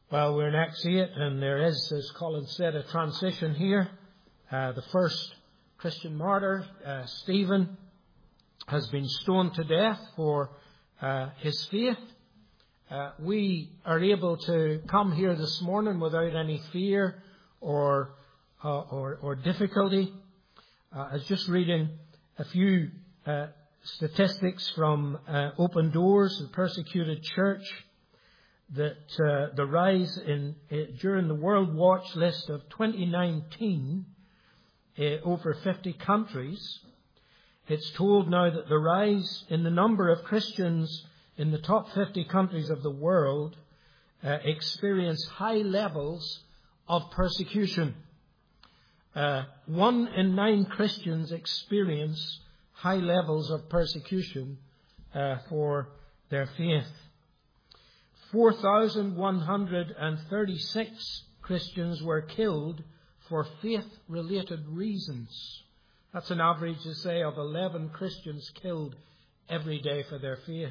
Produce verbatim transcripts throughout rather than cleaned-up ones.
Well, we're in Acts eight, and there is, as Colin said, a transition here. Uh, the first Christian martyr, uh, Stephen, has been stoned to death for uh, his faith. Uh, we are able to come here this morning without any fear or uh, or, or difficulty. Uh, I was just reading a few uh, statistics from uh, Open Doors, the persecuted church, that uh, the rise in uh, during the World Watch list of twenty nineteen uh, over fifty countries. It's told now that the rise in the number of Christians in the top fifty countries of the world uh, experience high levels of persecution. Uh, one in nine Christians experience high levels of persecution uh, for their faith. four thousand one hundred thirty-six Christians were killed for faith-related reasons. That's an average, to say, of eleven Christians killed every day for their faith.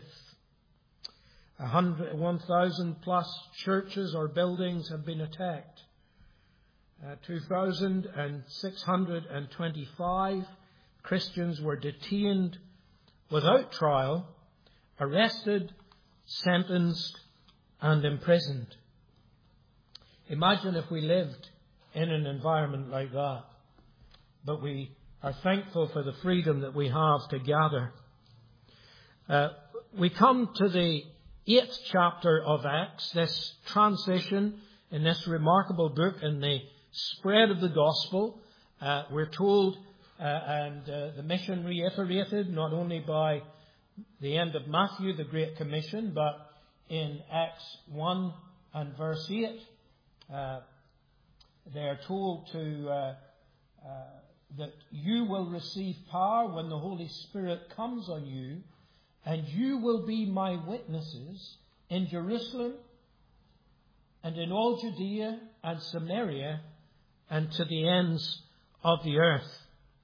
one thousand plus churches or buildings have been attacked. Uh, two thousand six hundred twenty-five Christians were detained without trial, arrested, sentenced, and imprisoned. Imagine if we lived in an environment like that. But we are thankful for the freedom that we have to gather. Uh, we come to the eighth chapter of Acts, this transition in this remarkable book in the spread of the gospel. Uh, we're told, uh, and uh, the mission reiterated, not only by the end of Matthew, the Great Commission, but in Acts one and verse eight, uh, they are told to uh, uh, that you will receive power when the Holy Spirit comes on you, and you will be my witnesses in Jerusalem and in all Judea and Samaria and to the ends of the earth.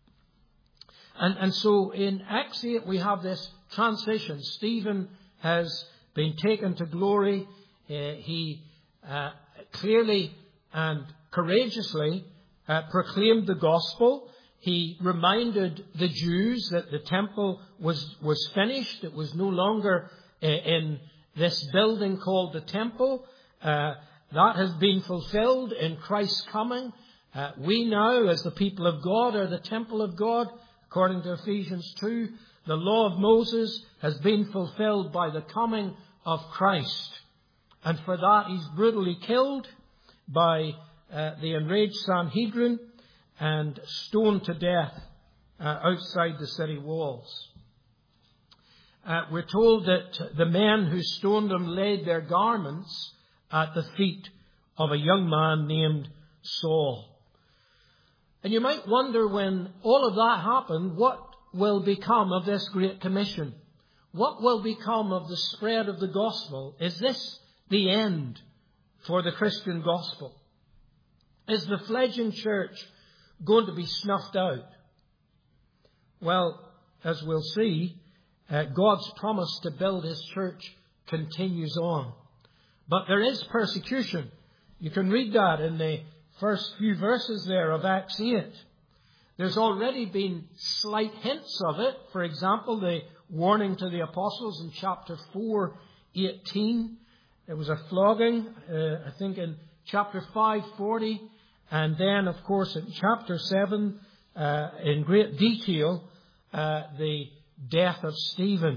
And, and so in Acts eight we have this transition. Stephen has been taken to glory. Uh, he uh, clearly and courageously uh, proclaimed the gospel. He reminded the Jews that the temple was, was finished. It was no longer uh, in this building called the temple. Uh, that has been fulfilled in Christ's coming. Uh, we now, as the people of God, are the temple of God. According to Ephesians two, the law of Moses has been fulfilled by the coming of Christ. And for that he's brutally killed by uh, the enraged Sanhedrin and stoned to death uh, outside the city walls. Uh, we're told that the men who stoned him laid their garments at the feet of a young man named Saul. And you might wonder, when all of that happened, what will become of this Great Commission? What will become of the spread of the gospel? Is this the end for the Christian gospel? Is the fledgling church going to be snuffed out? Well, as we'll see, uh, God's promise to build his church continues on. But there is persecution. You can read that in the first few verses there of Acts eight. There's already been slight hints of it. For example, the warning to the apostles in chapter four, eighteen. There was a flogging, uh, I think in chapter five, forty. And then, of course, in chapter seven, uh, in great detail, uh, the death of Stephen.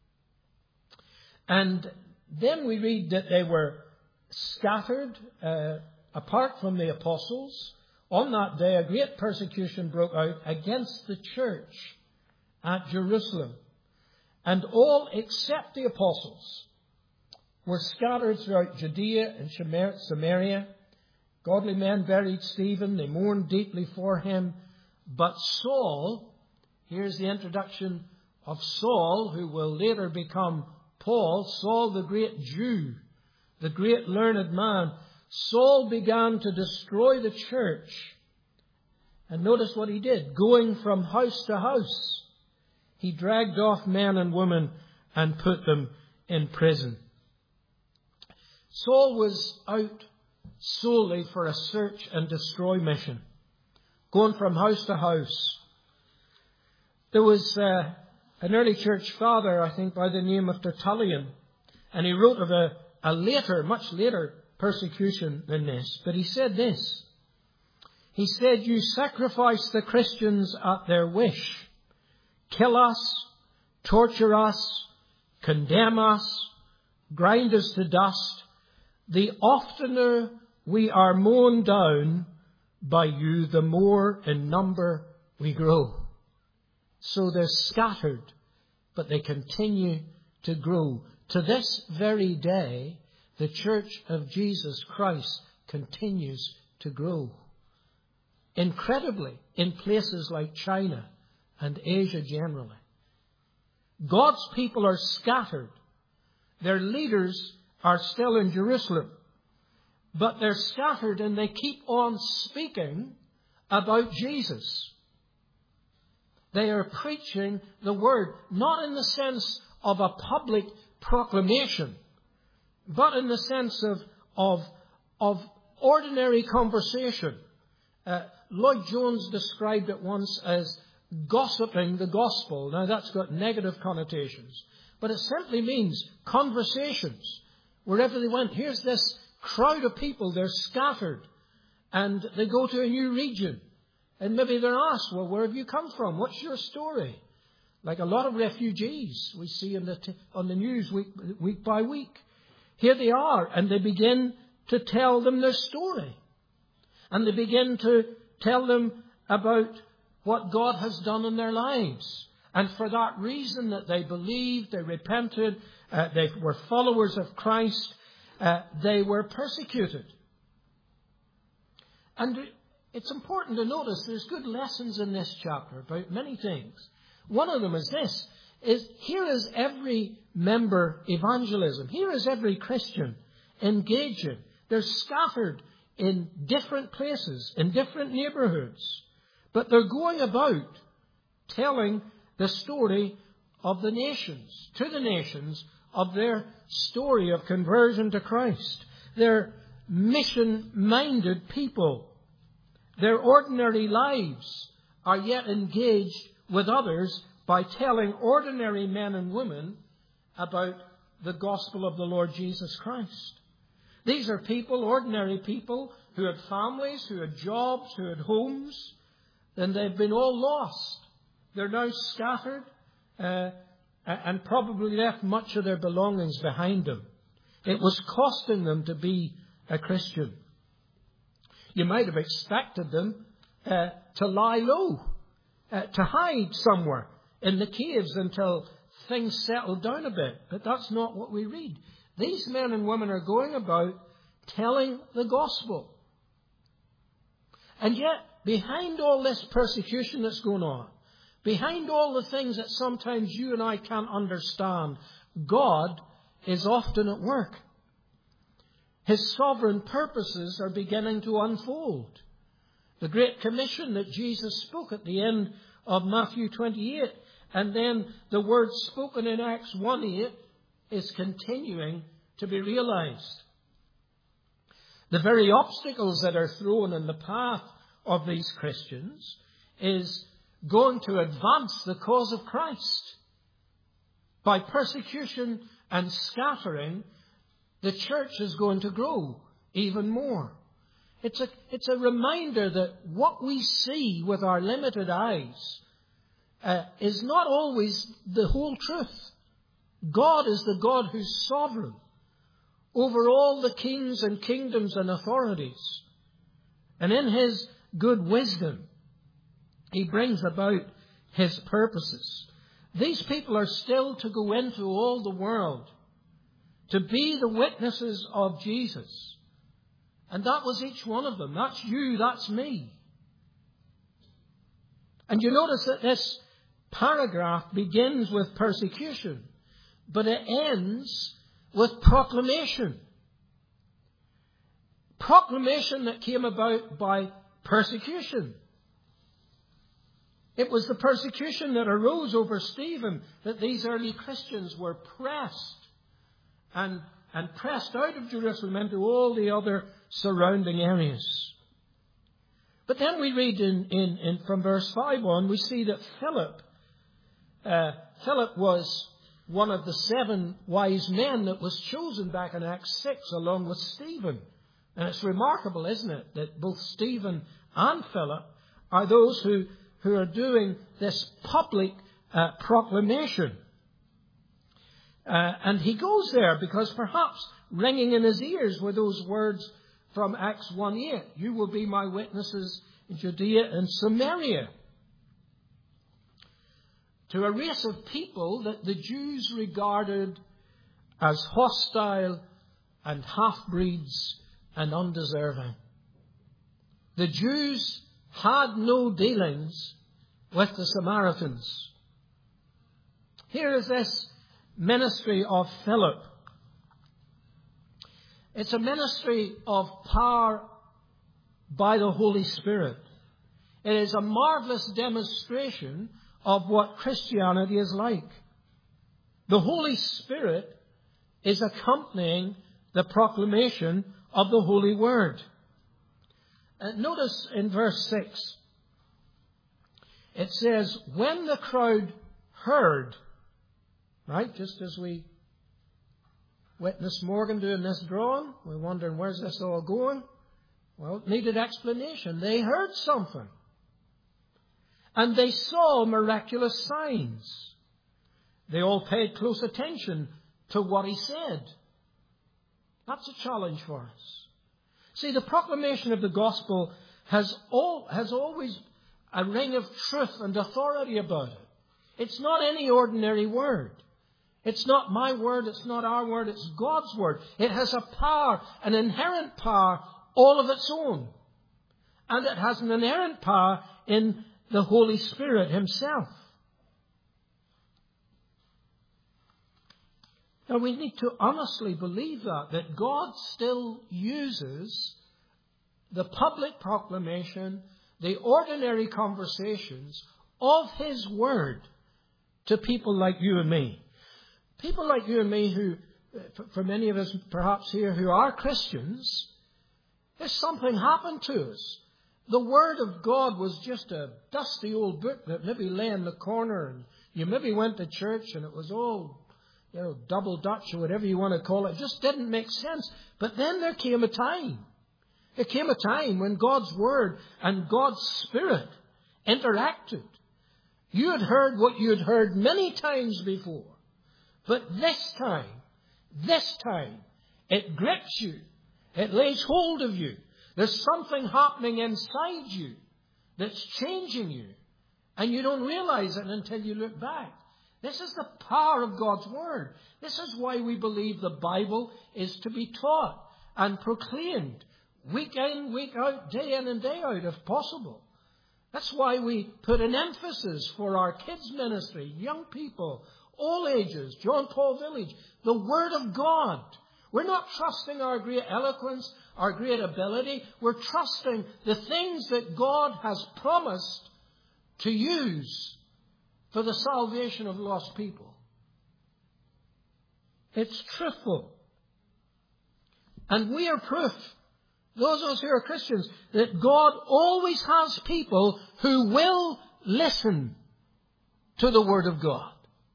And then we read that they were scattered uh, apart from the apostles. On that day, a great persecution broke out against the church at Jerusalem. And all except the apostles were scattered throughout Judea and Samaria. Godly men buried Stephen. They mourned deeply for him. But Saul, here's the introduction of Saul, who will later become Paul, Saul the great Jew, the great learned man. Saul began to destroy the church. And notice what he did. Going from house to house, he dragged off men and women and put them in prison. Saul was out solely for a search and destroy mission, going from house to house. There was uh, an early church father, I think, by the name of Tertullian, and he wrote of a, a later, much later persecution than this. But he said this. He said, "You sacrifice the Christians at their wish. Kill us, torture us, condemn us, grind us to dust. The oftener we are mown down by you, the more in number we grow." So they're scattered, but they continue to grow. To this very day, the Church of Jesus Christ continues to grow. Incredibly, in places like China and Asia generally. God's people are scattered. Their leaders are still in Jerusalem. But they're scattered and they keep on speaking about Jesus. They are preaching the word, not in the sense of a public proclamation, but in the sense of, of, of ordinary conversation. Uh, Lloyd Jones described it once as gossiping the gospel. Now that's got negative connotations, but it simply means conversations. Wherever they went, here's this crowd of people, they're scattered, and they go to a new region. And maybe they're asked, well, where have you come from? What's your story? Like a lot of refugees we see in the t- on the news week, week by week. Here they are, and they begin to tell them their story. And they begin to tell them about what God has done in their lives. And for that reason that they believed, they repented, uh, they were followers of Christ, uh, they were persecuted. And it's important to notice there's good lessons in this chapter about many things. One of them is this, is here is every member evangelism. Here is every Christian engaging. They're scattered in different places, in different neighborhoods. But they're going about telling the story of the nations, to the nations, of their story of conversion to Christ. They're mission-minded people. Their ordinary lives are yet engaged with others by telling ordinary men and women about the gospel of the Lord Jesus Christ. These are people, ordinary people, who had families, who had jobs, who had homes, and they've been all lost. They're now scattered uh, and probably left much of their belongings behind them. It was costing them to be a Christian. You might have expected them uh, to lie low, uh, to hide somewhere in the caves until things settled down a bit. But that's not what we read. These men and women are going about telling the gospel. And yet, behind all this persecution that's going on, behind all the things that sometimes you and I can't understand, God is often at work. His sovereign purposes are beginning to unfold. The Great Commission that Jesus spoke at the end of Matthew twenty-eight, and then the word spoken in Acts one eight, is continuing to be realized. The very obstacles that are thrown in the path of these Christians is going to advance the cause of Christ. By persecution and scattering, the church is going to grow even more. It's a, it's a reminder that what we see with our limited eyes uh, is not always the whole truth. God is the God who's sovereign over all the kings and kingdoms and authorities. And in His good wisdom, He brings about His purposes. These people are still to go into all the world to be the witnesses of Jesus. And that was each one of them. That's you, that's me. And you notice that this paragraph begins with persecution, but it ends with proclamation. Proclamation that came about by persecution. It was the persecution that arose over Stephen that these early Christians were pressed and, and pressed out of Jerusalem into all the other surrounding areas. But then we read in, in, in from verse five on, we see that Philip, uh, Philip was one of the seven wise men that was chosen back in Acts six along with Stephen. And it's remarkable, isn't it, that both Stephen and Philip are those who, who are doing this public uh, proclamation. Uh, and he goes there because perhaps ringing in his ears were those words from Acts one eight. You will be my witnesses in Judea and Samaria. To a race of people that the Jews regarded as hostile and half-breeds and undeserving. The Jews had no dealings with the Samaritans. Here is this ministry of Philip. It's a ministry of power by the Holy Spirit. It is a marvelous demonstration of what Christianity is like. The Holy Spirit is accompanying the proclamation of the Holy Word. Uh, notice in verse six, it says, when the crowd heard, right, just as we witnessed Morgan doing this drawing, we're wondering where's this all going? Well, it needed explanation. They heard something. And they saw miraculous signs. They all paid close attention to what he said. That's a challenge for us. See, the proclamation of the gospel has all, has always a ring of truth and authority about it. It's not any ordinary word. It's not my word, it's not our word, it's God's word. It has a power, an inherent power, all of its own. And it has an inherent power in the Holy Spirit himself. Now we need to honestly believe that, that God still uses the public proclamation, the ordinary conversations of his word to people like you and me. People like you and me who, for many of us perhaps here who are Christians, there's something happened to us. The Word of God was just a dusty old book that maybe lay in the corner and you maybe went to church and it was all, you know, double Dutch or whatever you want to call it. It just didn't make sense. But then there came a time. There came a time when God's Word and God's Spirit interacted. You had heard what you had heard many times before. But this time, this time, it grips you. It lays hold of you. There's something happening inside you that's changing you. And you don't realize it until you look back. This is the power of God's Word. This is why we believe the Bible is to be taught and proclaimed week in, week out, day in and day out, if possible. That's why we put an emphasis for our kids' ministry, young people, all ages, John Paul Village, the Word of God. We're not trusting our great eloquence, our great ability. We're trusting the things that God has promised to use for the salvation of lost people. It's truthful. And we are proof, those of us who are Christians, that God always has people who will listen to the Word of God.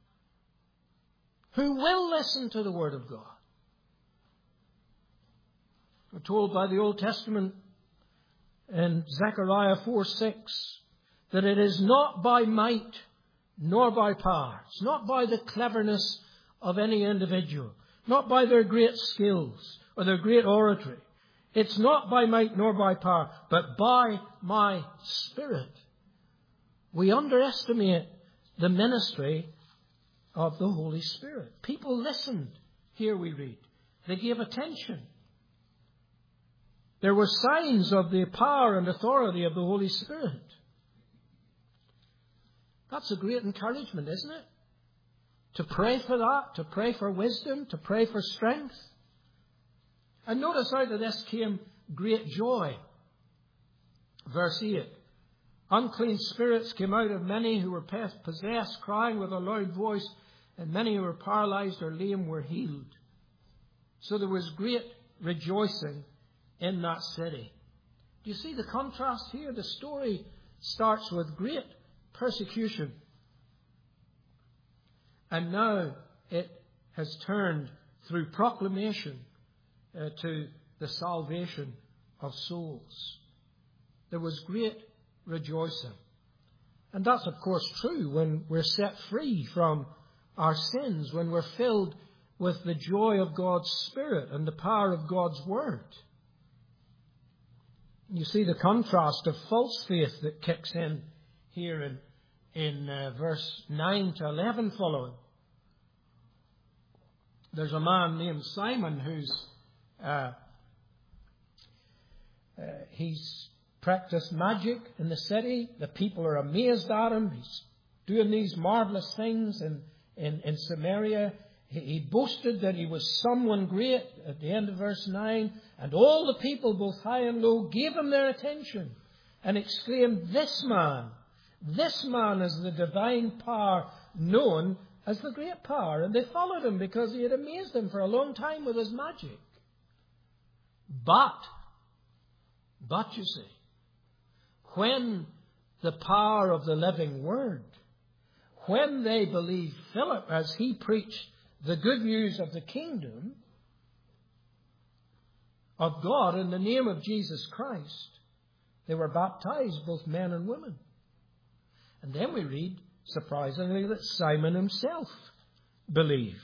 Who will listen to the Word of God. We're told by the Old Testament in Zechariah four six that it is not by might nor by power. It's not by the cleverness of any individual. Not by their great skills or their great oratory. It's not by might nor by power, but by my Spirit. We underestimate the ministry of the Holy Spirit. People listened, here we read. They gave attention. There were signs of the power and authority of the Holy Spirit. That's a great encouragement, isn't it? To pray for that, to pray for wisdom, to pray for strength. And notice out of this came great joy. Verse eight. Unclean spirits came out of many who were possessed, crying with a loud voice, and many who were paralyzed or lame were healed. So there was great rejoicing in that city. Do you see the contrast here? The story starts with great persecution. And now it has turned through proclamation uh, to the salvation of souls. There was great rejoicing. And that's, of course, true when we're set free from our sins, when we're filled with the joy of God's Spirit and the power of God's Word. You see the contrast of false faith that kicks in here in, in uh, verse nine to eleven following. There's a man named Simon who's uh, uh, he's practiced magic in the city. The people are amazed at him. He's doing these marvelous things in, in, in Samaria. He, he boasted that he was someone great at the end of verse nine. And all the people, both high and low, gave him their attention and exclaimed, "This man, this man is the divine power known as the great power." And they followed him because he had amazed them for a long time with his magic. But, but you see, when the power of the living Word, when they believed Philip as he preached the good news of the kingdom of God in the name of Jesus Christ, they were baptized, both men and women. And then we read, surprisingly, that Simon himself believed.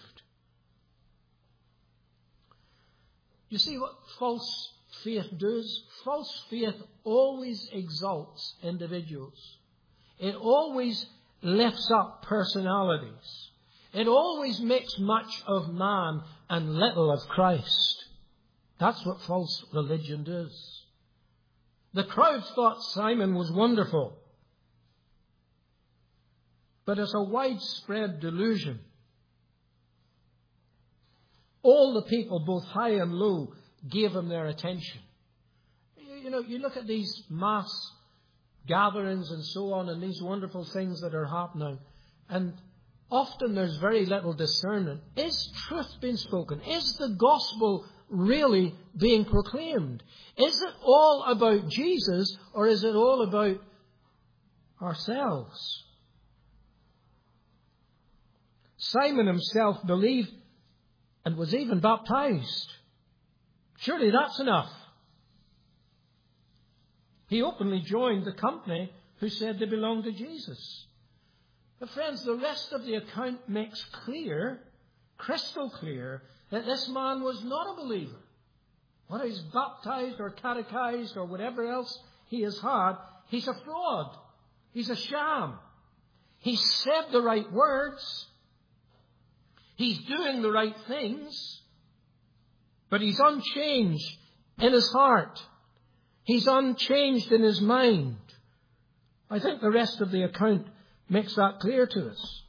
You see what false faith does? False faith always exalts individuals. It always lifts up personalities. It always makes much of man and little of Christ. That's what false religion does. The crowds thought Simon was wonderful. But it's a widespread delusion. All the people, both high and low, gave him their attention. You know, you look at these mass gatherings and so on, and these wonderful things that are happening, and often there's very little discernment. Is truth being spoken? Is the gospel really being proclaimed? Is it all about Jesus, or is it all about ourselves? Simon himself believed and was even baptized. Surely that's enough. He openly joined the company who said they belonged to Jesus. But friends, the rest of the account makes clear, crystal clear, that this man was not a believer. Whether he's baptized or catechized or whatever else he has had, he's a fraud. He's a sham. He said the right words. He's doing the right things. But he's unchanged in his heart. He's unchanged in his mind. I think the rest of the account makes that clear to us.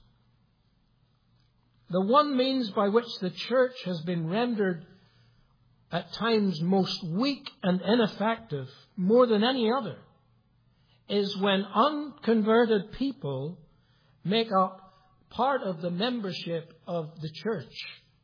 The one means by which the church has been rendered at times most weak and ineffective, more than any other, is when unconverted people make up part of the membership of the church.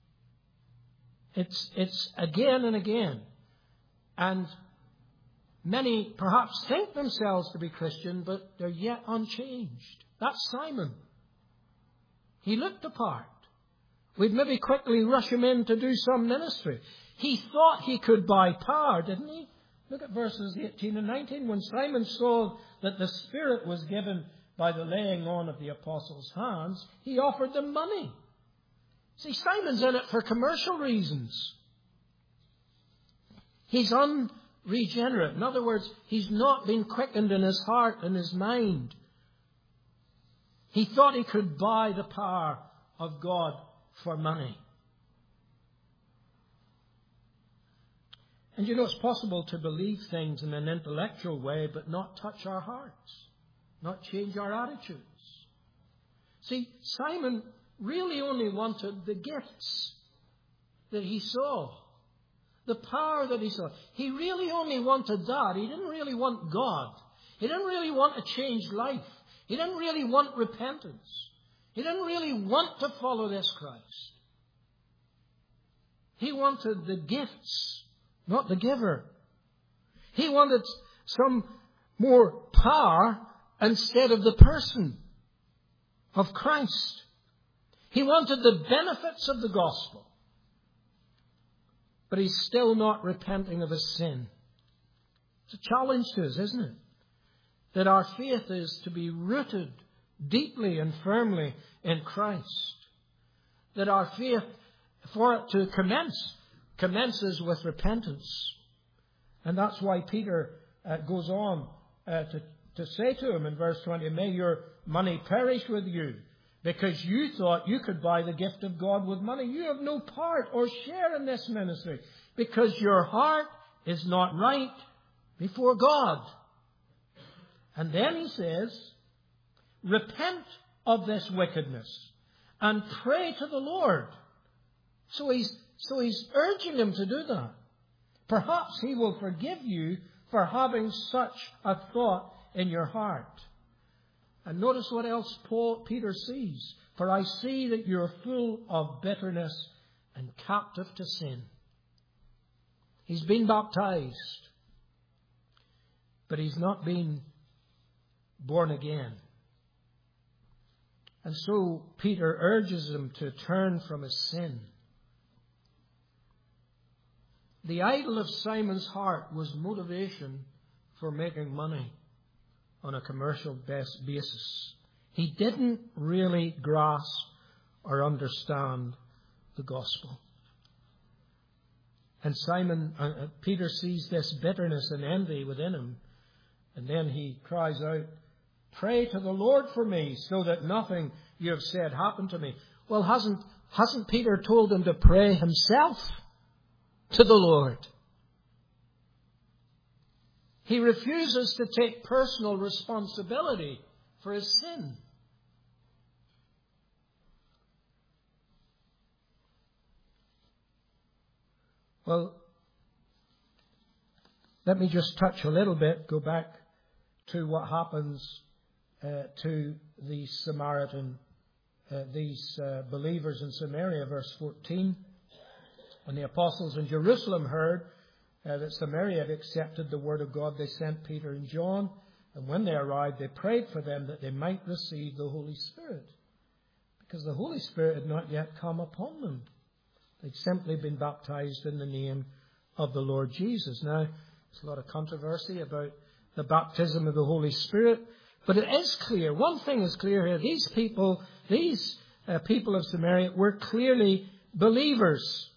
It's, it's again and again. And many perhaps think themselves to be Christian, but they're yet unchanged. That's Simon. He looked the part. We'd maybe quickly rush him in to do some ministry. He thought he could buy power, didn't he? Look at verses eighteen and nineteen. When Simon saw that the Spirit was given by the laying on of the apostles' hands, he offered them money. See, Simon's in it for commercial reasons. He's unregenerate. In other words, he's not been quickened in his heart and his mind. He thought he could buy the power of God for money. And you know, it's possible to believe things in an intellectual way, but not touch our hearts, not change our attitudes. See, Simon really only wanted the gifts that he saw, the power that he saw. He really only wanted that. He didn't really want God. He didn't really want a changed life. He didn't really want repentance. He didn't really want to follow this Christ. He wanted the gifts, not the giver. He wanted some more power instead of the person of Christ. He wanted the benefits of the gospel. But he's still not repenting of his sin. It's a challenge to us, isn't it? That our faith is to be rooted deeply and firmly in Christ. That our faith, for it to commence, commences with repentance. And that's why Peter uh, goes on uh, to, to say to him in verse twenty, may your money perish with you, because you thought you could buy the gift of God with money. You have no part or share in this ministry, because your heart is not right before God. And then he says, repent of this wickedness and pray to the Lord. So he's, so he's urging him to do that. Perhaps he will forgive you for having such a thought in your heart. And notice what else Paul, Peter sees. For I see that you're full of bitterness and captive to sin. He's been baptized, but he's not been born again. And so Peter urges him to turn from his sin. The idol of Simon's heart was motivation for making money on a commercial basis. He didn't really grasp or understand the gospel. And Simon, uh, Peter sees this bitterness and envy within him. And then he cries out, pray to the Lord for me so that nothing you have said happen to me. Well, hasn't, hasn't Peter told him to pray himself to the Lord? He refuses to take personal responsibility for his sin. Well, let me just touch a little bit, go back to what happens uh, to the Samaritan, uh, these uh, believers in Samaria, verse fourteen. When the apostles in Jerusalem heard uh, that Samaria had accepted the word of God, they sent Peter and John. And when they arrived, they prayed for them that they might receive the Holy Spirit, because the Holy Spirit had not yet come upon them. They'd simply been baptized in the name of the Lord Jesus. Now, there's a lot of controversy about the baptism of the Holy Spirit, but it is clear. One thing is clear here. These people, these uh, people of Samaria were clearly believers.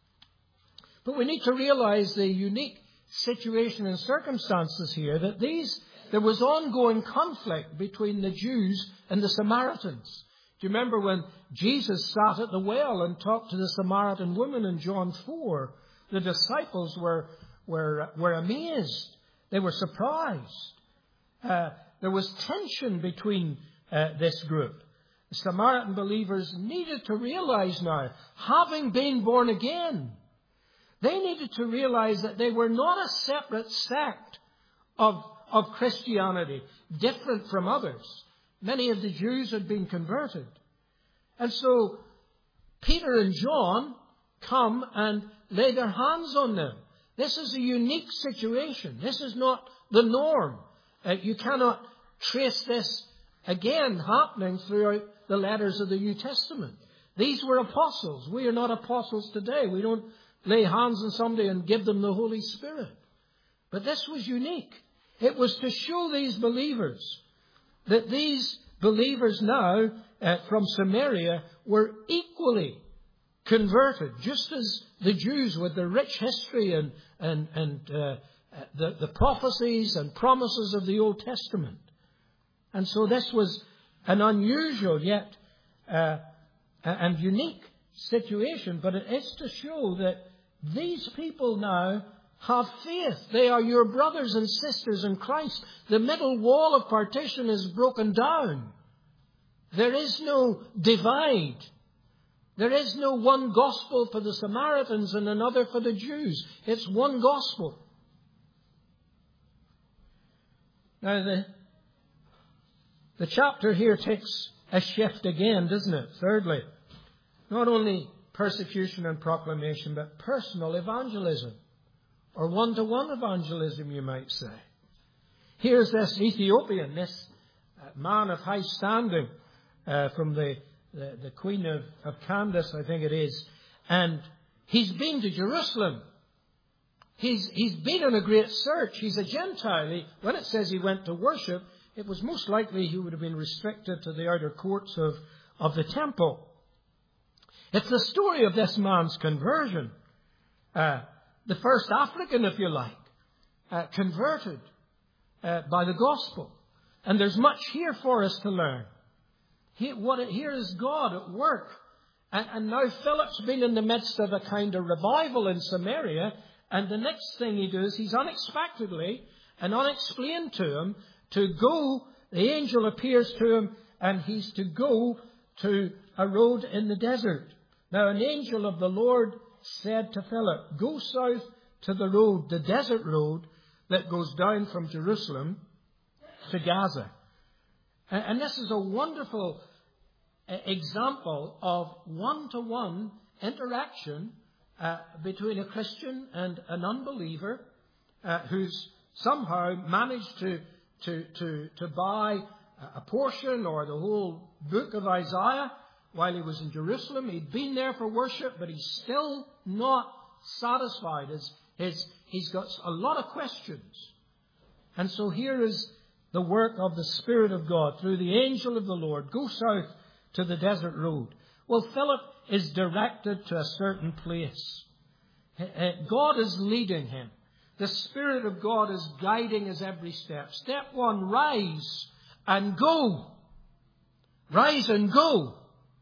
But we need to realize the unique situation and circumstances here, that these, there was ongoing conflict between the Jews and the Samaritans. Do you remember when Jesus sat at the well and talked to the Samaritan woman in John four? The disciples were, were, were amazed. They were surprised. Uh, there was tension between uh, this group. The Samaritan believers needed to realize now, having been born again, they needed to realize that they were not a separate sect of, of Christianity, different from others. Many of the Jews had been converted. And so Peter and John come and lay their hands on them. This is a unique situation. This is not the norm. Uh, you cannot trace this again happening throughout the letters of the New Testament. These were apostles. We are not apostles today. We don't lay hands on somebody and give them the Holy Spirit. But this was unique. It was to show these believers that these believers now uh, from Samaria were equally converted, just as the Jews with the rich history and, and, and uh, the, the prophecies and promises of the Old Testament. And so this was an unusual yet uh, and unique situation, but it is to show that these people now have faith. They are your brothers and sisters in Christ. The middle wall of partition is broken down. There is no divide. There is no one gospel for the Samaritans and another for the Jews. It's one gospel. Now, the, the chapter here takes a shift again, doesn't it? Thirdly, not only persecution and proclamation, but personal evangelism, or one-to-one evangelism, you might say. Here's this Ethiopian, this man of high standing, uh, from the, the, the Queen of, of Candace, I think it is, and he's been to Jerusalem. He's, he's been on a great search. He's a Gentile. He, when it says he went to worship, it was most likely he would have been restricted to the outer courts of, of the temple. It's the story of this man's conversion. Uh, the first African, if you like, uh, converted uh, by the gospel. And there's much here for us to learn. Here, what, here is God at work. And, and now Philip's been in the midst of a kind of revival in Samaria. And the next thing he does, he's unexpectedly and unexplained to him to go, the angel appears to him, and he's to go to a road in the desert. Now, an angel of the Lord said to Philip, go south to the road, the desert road that goes down from Jerusalem to Gaza. And this is a wonderful example of one-to-one interaction uh, between a Christian and an unbeliever uh, who's somehow managed to, to, to, to buy a portion or the whole book of Isaiah while he was in Jerusalem. He'd been there for worship, but he's still not satisfied. His, his, he's got a lot of questions. And so here is the work of the Spirit of God through the angel of the Lord. Go south to the desert road. Well, Philip is directed to a certain place. God is leading him. The Spirit of God is guiding his every step. Step one, rise and go. Rise and go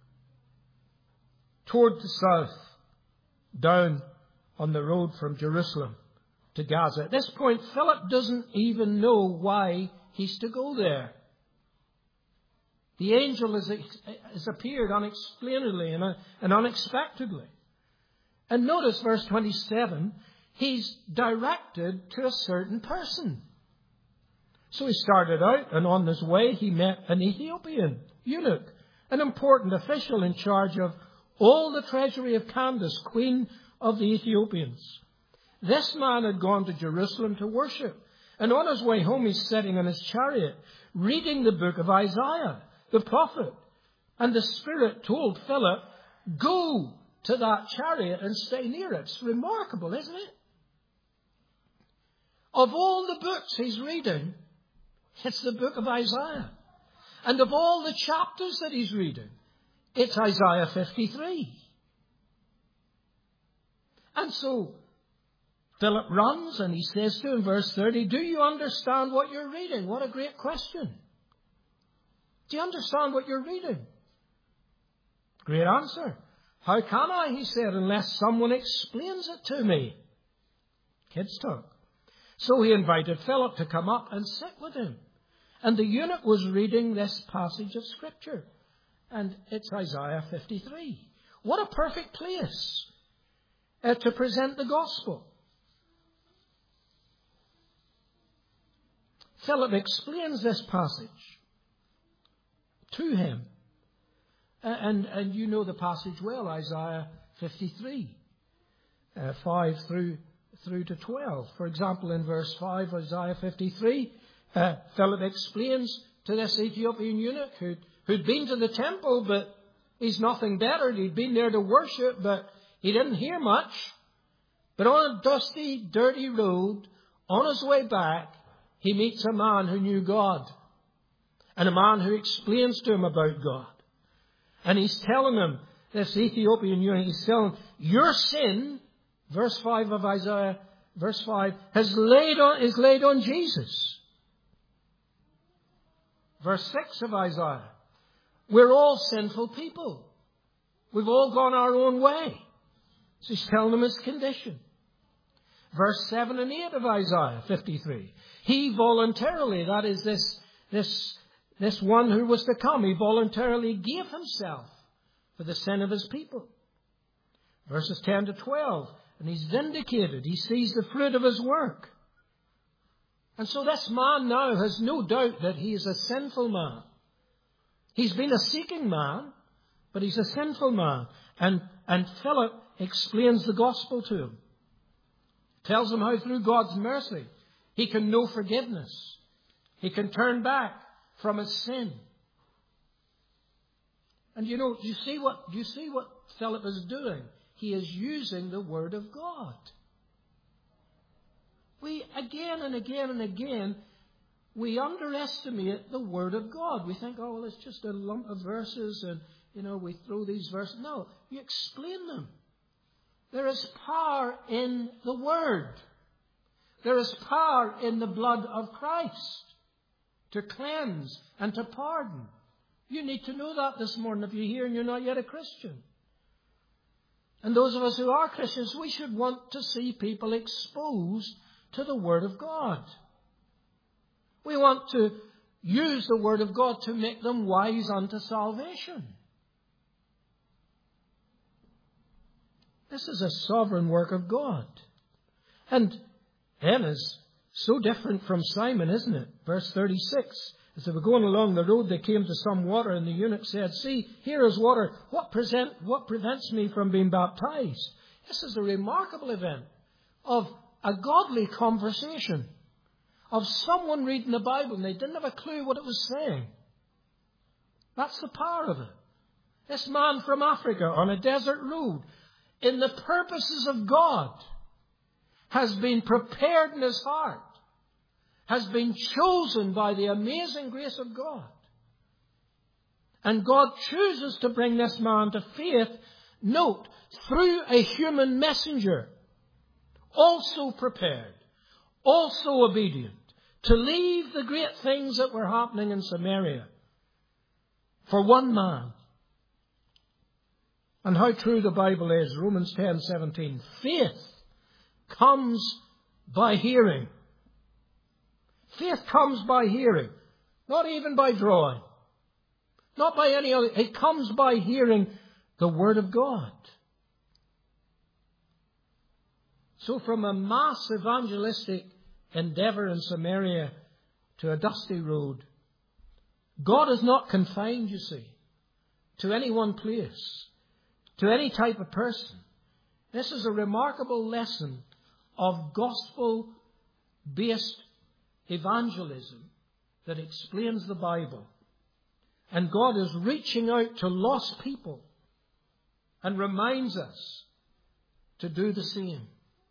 toward the south, down on the road from Jerusalem to Gaza. At this point, Philip doesn't even know why he's to go there. The angel has, has appeared unexplainably and, and unexpectedly. And notice verse twenty-seven, he's directed to a certain person. So he started out, and on his way he met an Ethiopian eunuch, an important official in charge of all the treasury of Candace, queen of the Ethiopians. This man had gone to Jerusalem to worship, and on his way home he's sitting in his chariot, reading the book of Isaiah, the prophet. And the Spirit told Philip, go to that chariot and stay near it. It's remarkable, isn't it? Of all the books he's reading, it's the book of Isaiah. And of all the chapters that he's reading, it's Isaiah fifty-three. And so Philip runs and he says to him, verse thirty, do you understand what you're reading? What a great question. Do you understand what you're reading? Great answer. How can I, he said, unless someone explains it to me? Kids talk. So he invited Philip to come up and sit with him. And the eunuch was reading this passage of Scripture. And it's Isaiah fifty-three. What a perfect place uh, to present the gospel. Philip explains this passage to him. Uh, and, and you know the passage well, Isaiah fifty-three, uh, five through, through to twelve. For example, in verse five, Isaiah fifty-three, uh, Philip explains to this Ethiopian eunuch who'd, who'd been to the temple, but he's nothing better. He'd been there to worship, but he didn't hear much. But on a dusty, dirty road, on his way back, he meets a man who knew God. And a man who explains to him about God. And he's telling him, this Ethiopian eunuch, he's telling him, your sin, verse five of Isaiah, verse five, has laid on, is laid on Jesus. Verse six of Isaiah, we're all sinful people. We've all gone our own way. So he's telling him his condition. Verse seven and eight of Isaiah fifty-three, he voluntarily, that is this, this, This one who was to come, he voluntarily gave himself for the sin of his people. Verses ten to twelve, and he's vindicated. He sees the fruit of his work. And so this man now has no doubt that he is a sinful man. He's been a seeking man, but he's a sinful man. And and Philip explains the gospel to him. Tells him how through God's mercy he can know forgiveness. He can turn back from his sin. And you know, do you see what, do you see what Philip is doing? He is using the Word of God. We, again and again and again, we underestimate the Word of God. We think, oh, well, it's just a lump of verses and, you know, we throw these verses. No, you explain them. There is power in the Word. There is power in the blood of Christ to cleanse and to pardon. You need to know that this morning if you're here and you're not yet a Christian. And those of us who are Christians, we should want to see people exposed to the Word of God. We want to use the Word of God to make them wise unto salvation. This is a sovereign work of God. And Anna's so different from Simon, isn't it? Verse thirty-six. As they were going along the road, they came to some water, and the eunuch said, see, here is water. What, present, what prevents me from being baptized? This is a remarkable event of a godly conversation, of someone reading the Bible, and they didn't have a clue what it was saying. That's the power of it. This man from Africa on a desert road, in the purposes of God, has been prepared in his heart, has been chosen by the amazing grace of God. And God chooses to bring this man to faith, note, through a human messenger, also prepared, also obedient, to leave the great things that were happening in Samaria for one man. And how true the Bible is, Romans ten seventeen. Faith comes by hearing. Faith comes by hearing, not even by drawing, not by any other. It comes by hearing the Word of God. So from a mass evangelistic endeavour in Samaria to a dusty road, God is not confined, you see, to any one place, to any type of person. This is a remarkable lesson of gospel-based evangelism that explains the Bible. And God is reaching out to lost people and reminds us to do the same.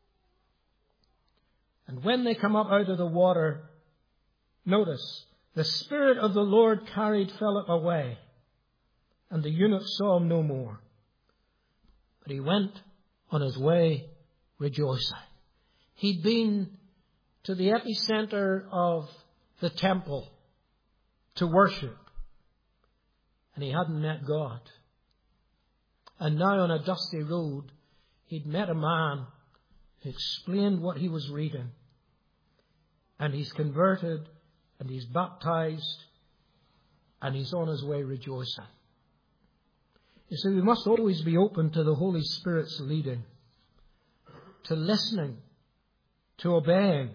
And when they come up out of the water, notice, the Spirit of the Lord carried Philip away, and the eunuch saw him no more. But he went on his way rejoicing. He'd been to the epicenter of the temple to worship, and he hadn't met God. And now on a dusty road, he'd met a man who explained what he was reading. And he's converted, and he's baptized, and he's on his way rejoicing. You see, we must always be open to the Holy Spirit's leading, to listening, to obeying.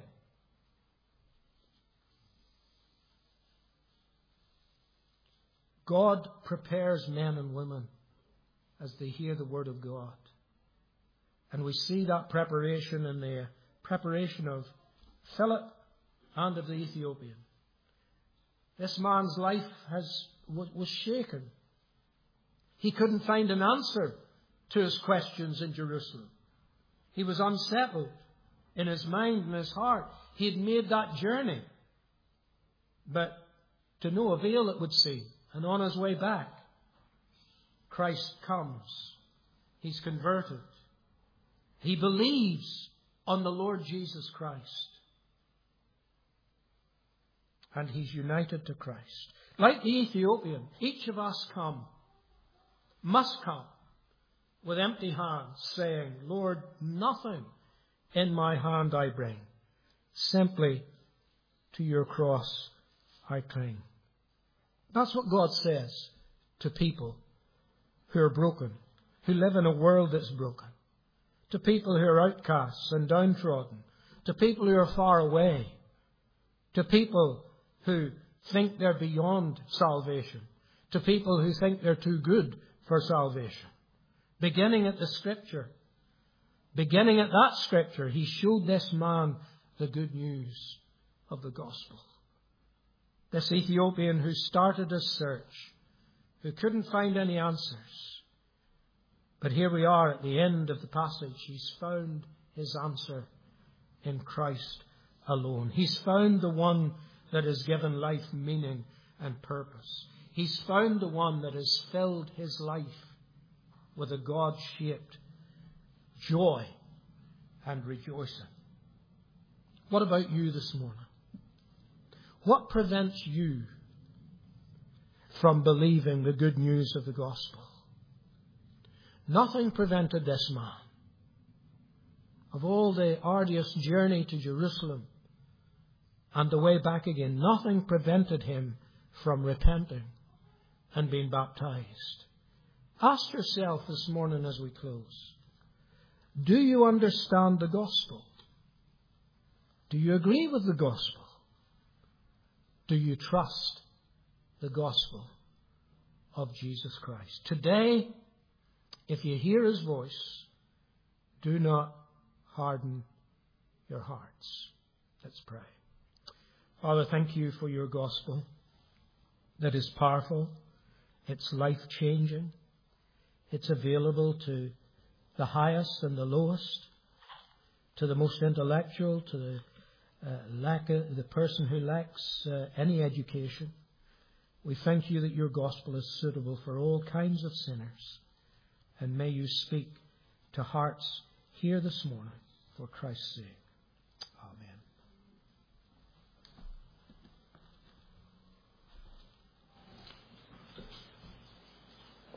God prepares men and women as they hear the Word of God. And we see that preparation in the preparation of Philip and of the Ethiopian. This man's life has was shaken. He couldn't find an answer to his questions in Jerusalem. He was unsettled in his mind and his heart. He had made that journey, but to no avail, it would seem. And on his way back, Christ comes. He's converted. He believes on the Lord Jesus Christ. And he's united to Christ. Like the Ethiopian, each of us come, must come, with empty hands, saying, Lord, nothing in my hand I bring. Simply to your cross I cling. That's what God says to people who are broken, who live in a world that's broken, to people who are outcasts and downtrodden, to people who are far away, to people who think they're beyond salvation, to people who think they're too good for salvation. beginning at the Scripture, beginning at that Scripture, he showed this man the good news of the gospel. This Ethiopian who started his search, who couldn't find any answers. But here we are at the end of the passage. He's found his answer in Christ alone. He's found the one that has given life meaning and purpose. He's found the one that has filled his life with a God-shaped joy and rejoicing. What about you this morning? What prevents you from believing the good news of the gospel? Nothing prevented this man. Of all the arduous journey to Jerusalem and the way back again, nothing prevented him from repenting and being baptized. Ask yourself this morning as we close, do you understand the gospel? Do you agree with the gospel? Do you trust the gospel of Jesus Christ? Today, if you hear his voice, do not harden your hearts. Let's pray. Father, thank you for your gospel that is powerful. It's life-changing. It's available to the highest and the lowest, to the most intellectual, to the uh, lack of, the person who lacks uh, any education. We thank you that your gospel is suitable for all kinds of sinners. And may you speak to hearts here this morning for Christ's sake.